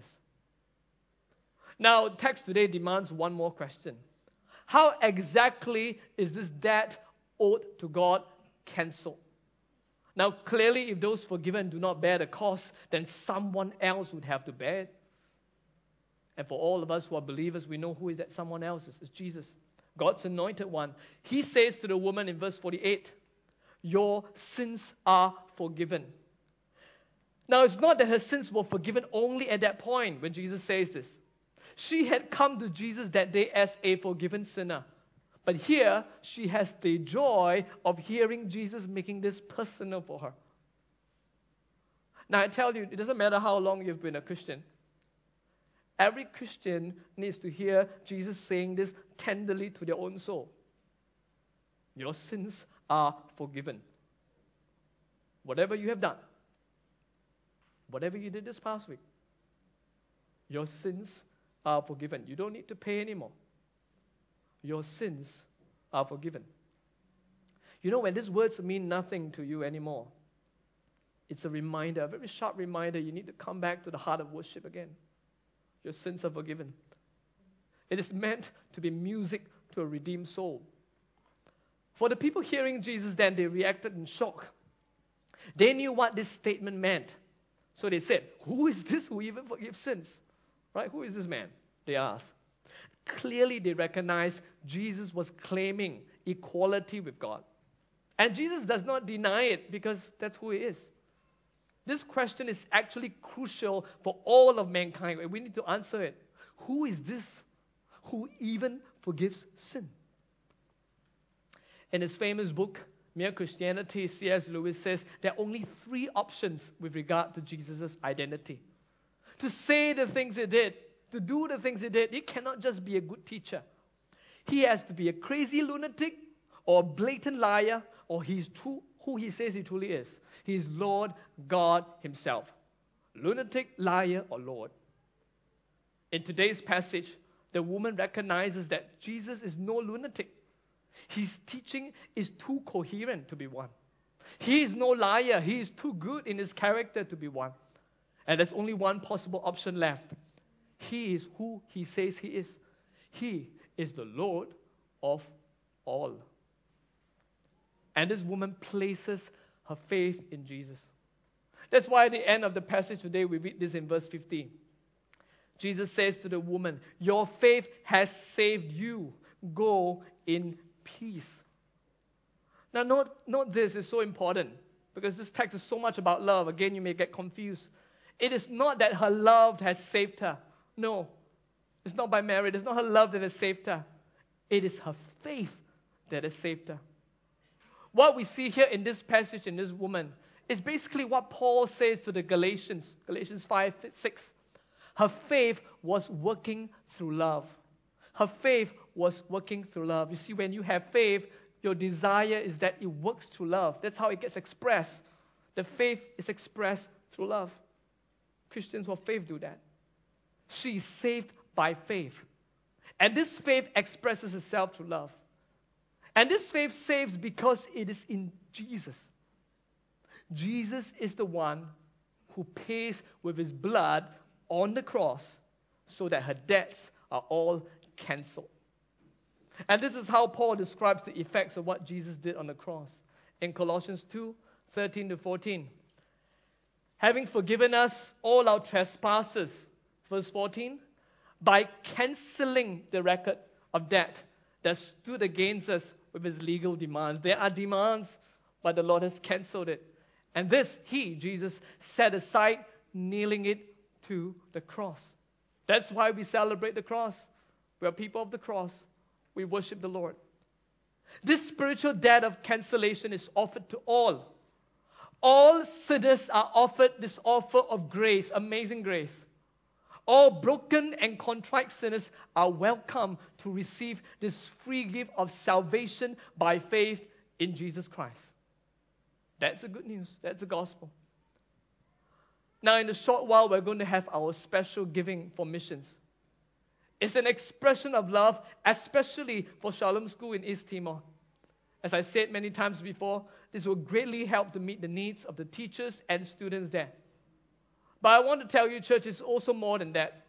Now, text today demands one more question. How exactly is this debt owed to God cancelled? Now, clearly, if those forgiven do not bear the cost, then someone else would have to bear it. And for all of us who are believers, we know who is that someone else is. It's Jesus, God's anointed one. He says to the woman in verse forty-eight, your sins are forgiven. Now, it's not that her sins were forgiven only at that point when Jesus says this. She had come to Jesus that day as a forgiven sinner. But here, she has the joy of hearing Jesus making this personal for her. Now, I tell you, it doesn't matter how long you've been a Christian. Every Christian needs to hear Jesus saying this tenderly to their own soul. Your sins are forgiven. Whatever you have done, whatever you did this past week, your sins are forgiven. You don't need to pay anymore. Your sins are forgiven. You know, when these words mean nothing to you anymore, it's a reminder, a very sharp reminder, you need to come back to the heart of worship again. Your sins are forgiven. It is meant to be music to a redeemed soul. For the people hearing Jesus then, they reacted in shock. They knew what this statement meant. So they said, who is this who even forgives sins? Right? Who is this man? They asked. Clearly they recognized Jesus was claiming equality with God. And Jesus does not deny it because that's who he is. This question is actually crucial for all of mankind. We need to answer it. Who is this who even forgives sin? In his famous book, Mere Christianity, C S Lewis says there are only three options with regard to Jesus' identity. To say the things he did, to do the things he did, he cannot just be a good teacher. He has to be a crazy lunatic or a blatant liar, or he's true, who he says he truly is. He is Lord God himself. Lunatic, liar, or Lord. In today's passage, the woman recognizes that Jesus is no lunatic. His teaching is too coherent to be one. He is no liar. He is too good in his character to be one. And there's only one possible option left. He is who he says he is. He is the Lord of all. And this woman places her faith in Jesus. That's why at the end of the passage today, we read this in verse fifteen. Jesus says to the woman, "Your faith has saved you. Go in peace." Now, note, note this is so important because this text is so much about love. Again, you may get confused. It is not that her love has saved her. No, it's not by merit. It's not her love that has saved her. It is her faith that has saved her. What we see here in this passage, in this woman, is basically what Paul says to the Galatians, Galatians five, six. Her faith was working through love. Her faith was working through love. You see, when you have faith, your desire is that it works through love. That's how it gets expressed. The faith is expressed through love. Christians of faith do that. She is saved by faith. And this faith expresses itself through love. And this faith saves because it is in Jesus. Jesus is the one who pays with his blood on the cross so that her debts are all cancelled. And this is how Paul describes the effects of what Jesus did on the cross. In Colossians two, thirteen to fourteen. Having forgiven us all our trespasses, verse fourteen, by cancelling the record of debt that stood against us with his legal demands. There are demands, but the Lord has cancelled it. And this, he, Jesus, set aside, nailing it to the cross. That's why we celebrate the cross. We are people of the cross. We worship the Lord. This spiritual debt of cancellation is offered to all. All sinners are offered this offer of grace, amazing grace. All broken and contrite sinners are welcome to receive this free gift of salvation by faith in Jesus Christ. That's the good news. That's the gospel. Now, in a short while, we're going to have our special giving for missions. It's an expression of love, especially for Shalom School in East Timor. As I said many times before, this will greatly help to meet the needs of the teachers and students there. But I want to tell you, church, it's also more than that.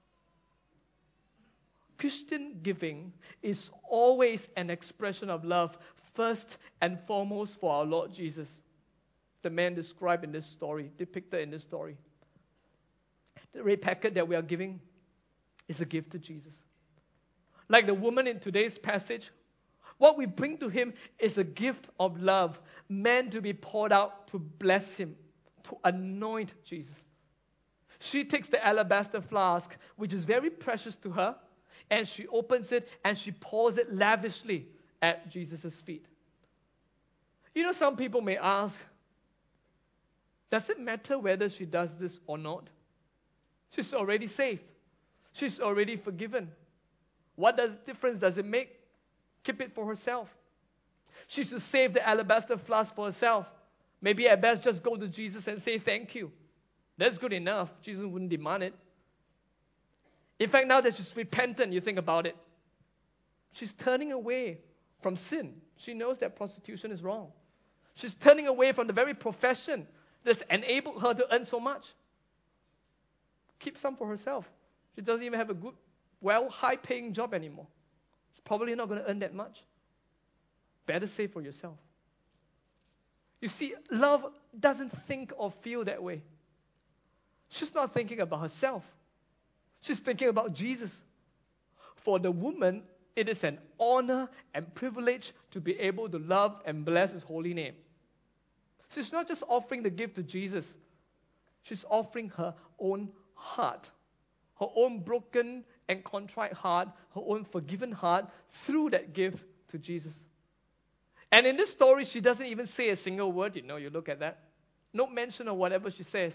Christian giving is always an expression of love, first and foremost for our Lord Jesus, the man described in this story, depicted in this story. The red packet that we are giving is a gift to Jesus. Like the woman in today's passage, what we bring to him is a gift of love, meant to be poured out to bless him, to anoint Jesus. She takes the alabaster flask, which is very precious to her, and she opens it and she pours it lavishly at Jesus' feet. You know, some people may ask, does it matter whether she does this or not? She's already saved. She's already forgiven. What does difference does it make? Keep it for herself. She should save the alabaster flask for herself. Maybe at best just go to Jesus and say thank you. That's good enough. Jesus wouldn't demand it. In fact, now that she's repentant, you think about it. She's turning away from sin. She knows that prostitution is wrong. She's turning away from the very profession that's enabled her to earn so much. Keep some for herself. She doesn't even have a good, well, high-paying job anymore. She's probably not going to earn that much. Better save for yourself. You see, love doesn't think or feel that way. She's not thinking about herself. She's thinking about Jesus. For the woman, It is an honor and privilege to be able to love and bless His holy name. She's not just offering the gift to Jesus. She's offering her own heart, her own broken and contrite heart, her own forgiven heart through that gift to Jesus. And in this story, she doesn't even say a single word. You know, you look at that. No mention of whatever she says.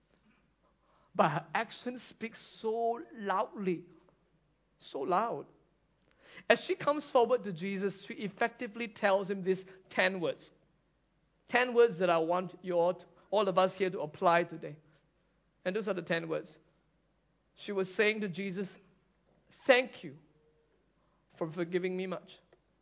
But her actions speak so loudly, so loud. As she comes forward to Jesus, she effectively tells him these ten words. Ten words that I want you all, to, all of us here to apply today. And those are the ten words. She was saying to Jesus, thank you for forgiving me much.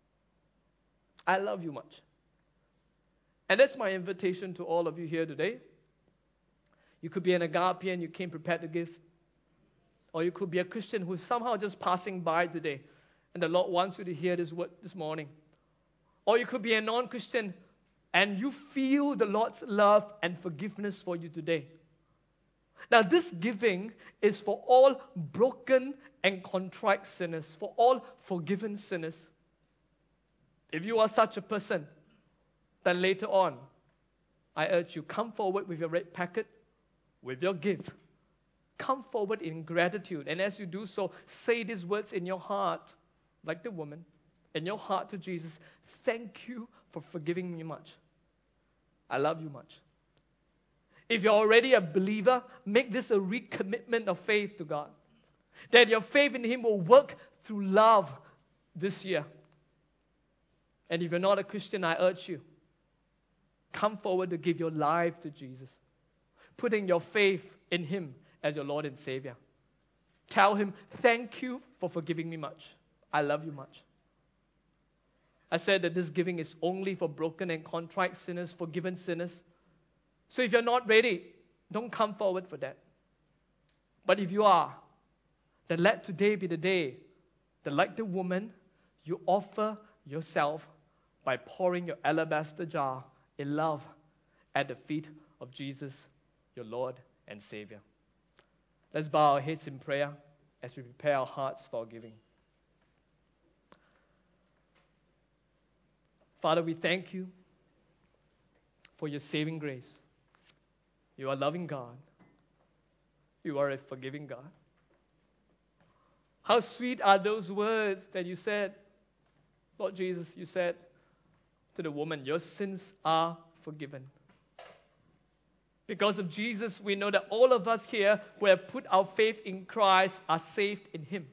I love you much. And that's my invitation to all of you here today. You could be an agape and you came prepared to give. Or you could be a Christian who's somehow just passing by today. And the Lord wants you to hear this word this morning. Or you could be a non-Christian and you feel the Lord's love and forgiveness for you today. Now, this giving is for all broken and contrite sinners, for all forgiven sinners. If you are such a person, then later on, I urge you, come forward with your red packet, with your gift. Come forward in gratitude. And as you do so, say these words in your heart, like the woman, in your heart to Jesus. Thank you for forgiving me much. I love you much. If you're already a believer, make this a recommitment of faith to God. That your faith in Him will work through love this year. And if you're not a Christian, I urge you, come forward to give your life to Jesus. Putting your faith in Him as your Lord and Savior. Tell Him, thank you for forgiving me much. I love you much. I said that this giving is only for broken and contrite sinners, forgiven sinners. So if you're not ready, don't come forward for that. But if you are, then let today be the day that, like the woman, you offer yourself by pouring your alabaster jar in love at the feet of Jesus, your Lord and Savior. Let's bow our heads in prayer as we prepare our hearts for giving. Father, we thank you for your saving grace. You are a loving God. You are a forgiving God. How sweet are those words that you said, Lord Jesus, you said to the woman, your sins are forgiven. Because of Jesus, we know that all of us here who have put our faith in Christ are saved in Him.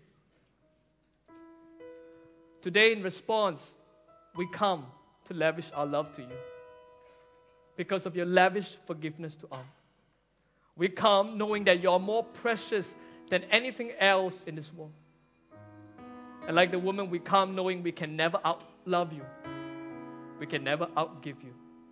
Today, in response, we come to lavish our love to you because of your lavish forgiveness to us. We come knowing that you are more precious than anything else in this world. And like the woman, we come knowing we can never outlove you. We can never outgive you.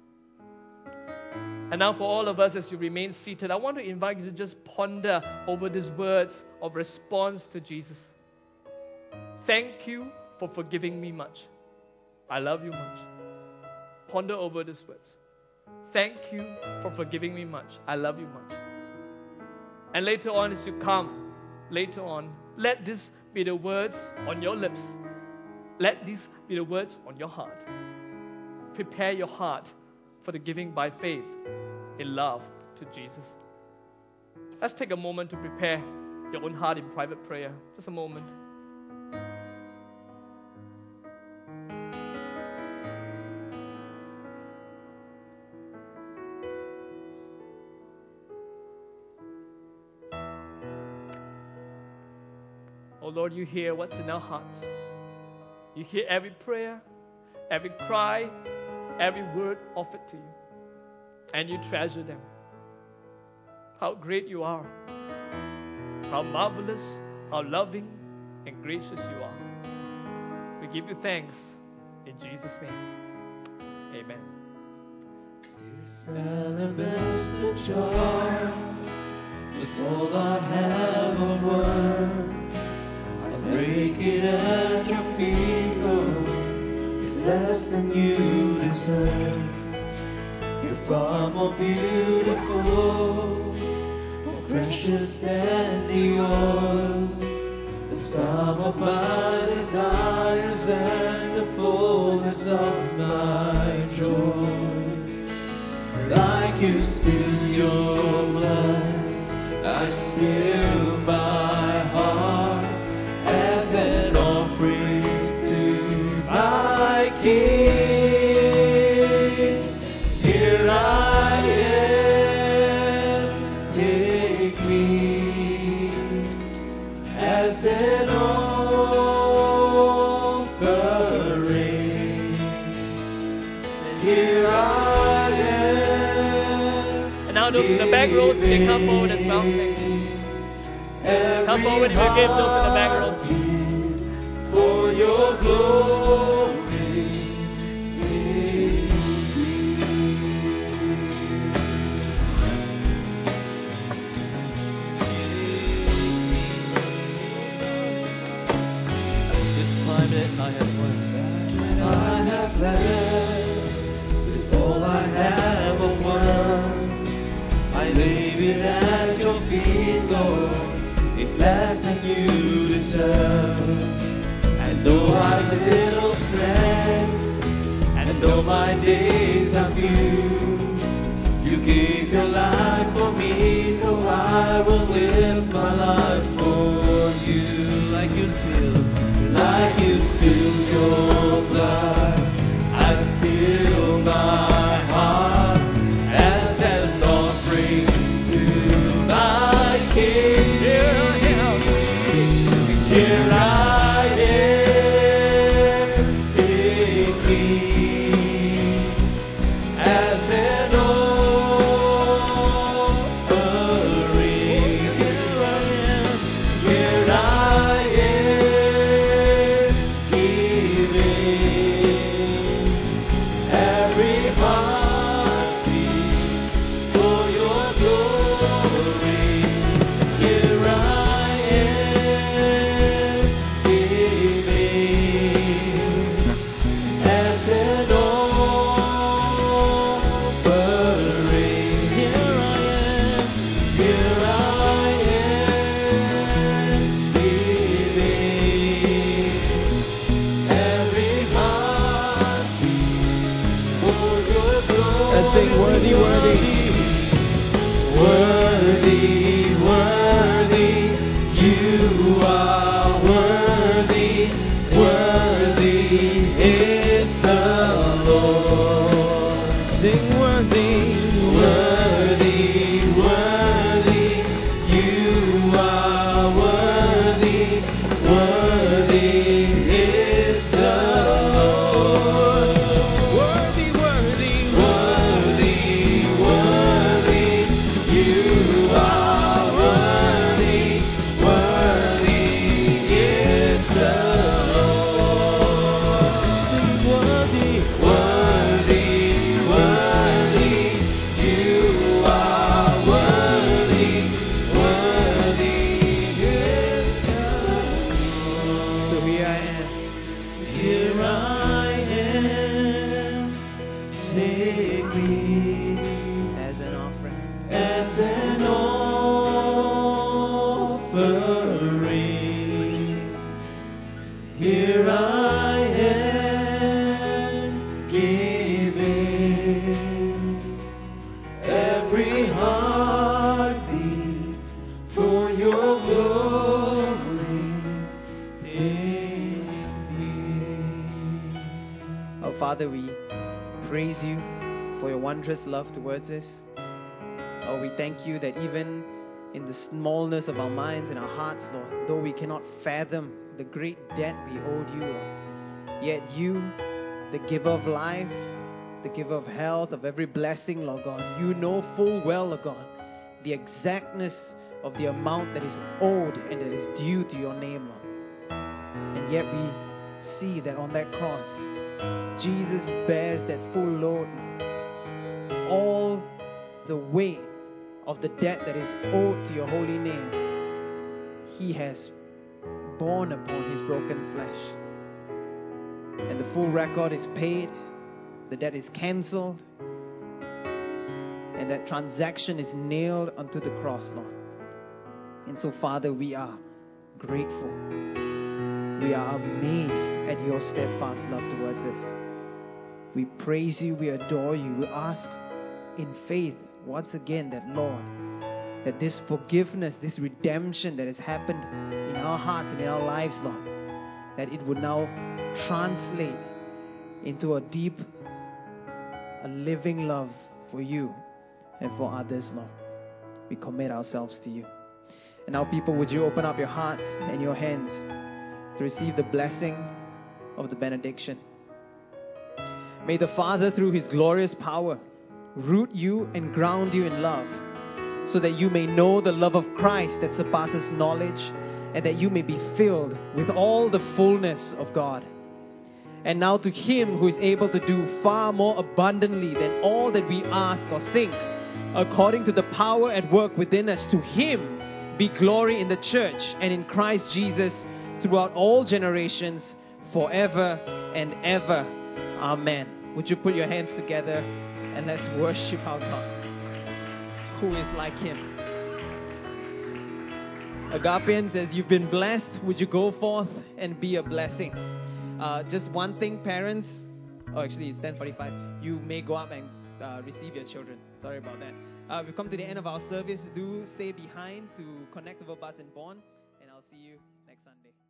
And now for all of us, as you remain seated, I want to invite you to just ponder over these words of response to Jesus. Thank you for forgiving me much. I love you much. Ponder over these words. Thank you for forgiving me much. I love you much. And later on, as you come, later on, let this be the words on your lips. Let these be the words on your heart. Prepare your heart for the giving by faith in love to Jesus. Let's take a moment to prepare your own heart in private prayer. Just a moment. Oh Lord, you hear what's in our hearts. You hear every prayer, every cry, every word offered to you. And you treasure them. How great you are. How marvelous, how loving and gracious you are. We give you thanks in Jesus' name. Amen. This alabaster jar is all I have of worth. I break it at your feet, Lord. It's less than you deserve. You're far more beautiful, more precious than the oil, the Some of my desires and the fullness of my joy. Like you spilled your blood, I spill my heart as an offering to my King. Here I am, take me as an offering. Here I am. And now those in the back rows, they come forward as well. Thank you. Come forward if you give those in the back rows. For your glory. This climate I have learned. I have led. This is all I have of worth. I leave it at your feet, Lord. It's less than you deserve. And though I have little strength, and though my days are few, you gave your life for me, so I will live my life for you. Like you spilled, like you spilled your blood, I spill my heart as an offering to my King. Here I am, take me as an offering. Here I am, here I am, giving every heartbeat for your glory. Here I am, giving as an offering. Here I am, here I am, giving every heartbeat for your glory. Let's sing worthy, worthy. Worthy, worthy, you are worthy, worthy is the Lord. Sing worthy. Worthy, worthy, you are worthy, worthy is the Lord. Worthy, worthy. Worthy, worthy, you are worthy, worthy is the Lord. Worthy. Worthy, worthy, you are worthy, worthy is the Lord. So here I am. Here I am, take me As an offering. as an offering. Here I am, giving every heartbeat for your glory. Take me. Oh, Father, we praise you for your wondrous love towards us. Oh, we thank you that even in the smallness of our minds and our hearts, Lord, though we cannot fathom the great debt we owed you, Lord, yet you, the giver of life, the giver of health, of every blessing, Lord God, you know full well, Lord God, the exactness of the amount that is owed and that is due to your name, Lord. And yet we see that on that cross, Jesus bears that full load, all the weight of the debt that is owed to your holy name. He has borne upon his broken flesh. And the full record is paid, the debt is cancelled, and that transaction is nailed onto the cross, Lord. And so, Father, we are grateful. We are amazed at your steadfast love towards us. We praise you, we adore you. We ask in faith once again that, Lord, that this forgiveness, this redemption that has happened in our hearts and in our lives, Lord, that it would now translate into a deep, a living love for you and for others, Lord. We commit ourselves to you. And now, people, would you open up your hearts and your hands to receive the blessing of the benediction? May the Father, through His glorious power, root you and ground you in love, so that you may know the love of Christ that surpasses knowledge, and that you may be filled with all the fullness of God. And now to Him who is able to do far more abundantly than all that we ask or think, according to the power at work within us, to Him be glory in the church and in Christ Jesus throughout all generations, forever and ever. Amen. Would you put your hands together and let's worship our God, who is like Him. Agapians, as you've been blessed, would you go forth and be a blessing? Uh, just one thing, parents. Oh, actually, it's ten forty-five. You may go up and uh, receive your children. Sorry about that. Uh, we've come to the end of our service. Do stay behind to connect over Bus and Bond, and I'll see you next Sunday.